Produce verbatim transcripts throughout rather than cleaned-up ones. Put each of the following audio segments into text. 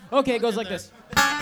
Okay, it goes like this.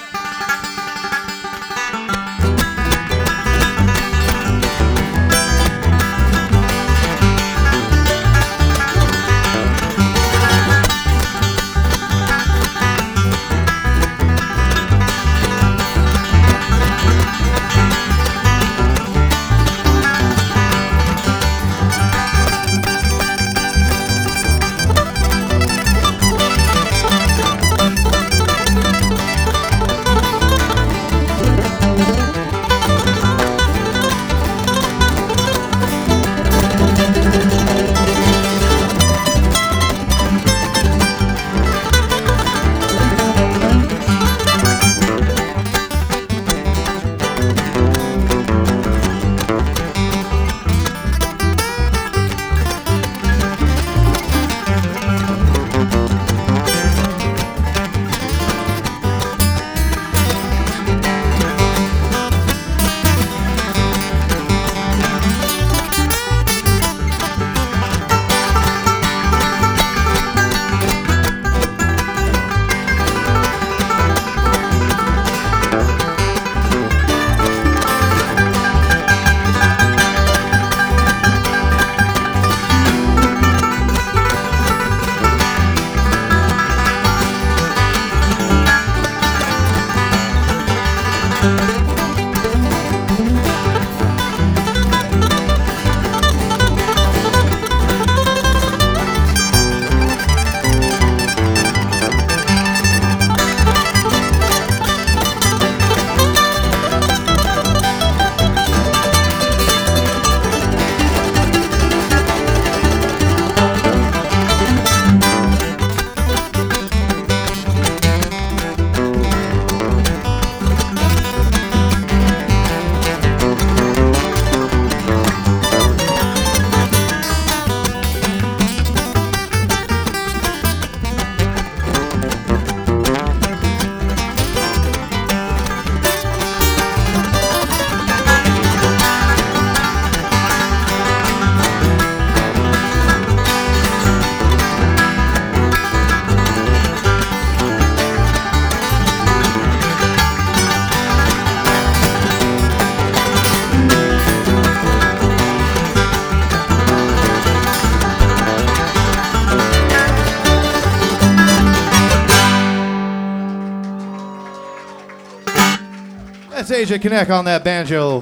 That's A J Connect on that banjo.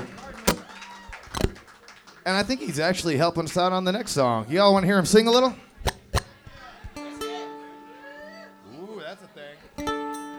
And I think he's actually helping us out on the next song. Y'all want to hear him sing a little? Ooh, that's a thing.